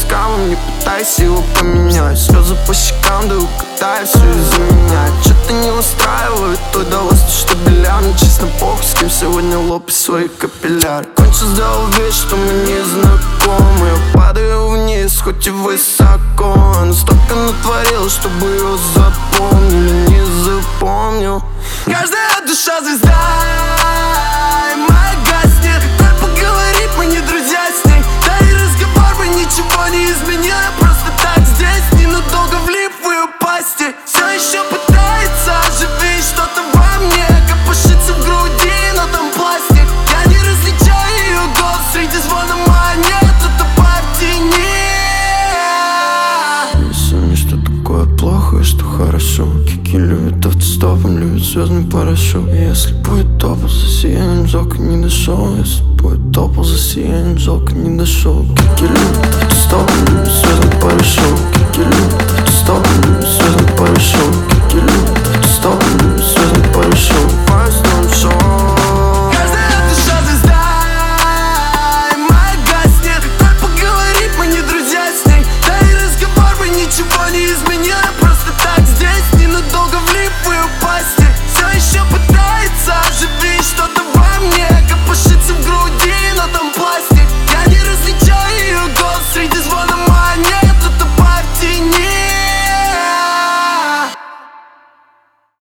скамом, не пытайся его поменять. Слезы по щекам, да укатай все из-за меня. Что-то не устраивает той довольство, что беля. Мне честно похуй, с кем сегодня лопай свои капилляры. Кончил, сделал вид, что мы не знакомы. Я падаю вниз, хоть и высоко. Она столько натворила, чтобы ее запомнили. Не запомнил. Каждая душа звезда, и моя гаснет. Дай поговорить, мы не друзья с ней. Да и разговор бы ничего не изменил. Я просто так здесь, ненадолго влип в ее пасти. Все еще пытается оживить что-то во мне. Копошится в груди, но там пластик. Я не различаю ее голос среди звона монет. Это партии нет. Если мне что такое плохо и что хорошо. Кики любит автостопом, любит звездный парашют. Если будет топал за сиянием, жалко не дошел. Если будет топал за сиянием, жалко не дошел. Кики любит автостопом, любит звездный парашют. Кики любит автостопом, любит звездный парашют. Кики любит автостопом, любит звездный парашют. Каждая душа звезда, и моя гаснет. Дай поговорить, мы не друзья с ней. Да и разговор бы ничего не изменил.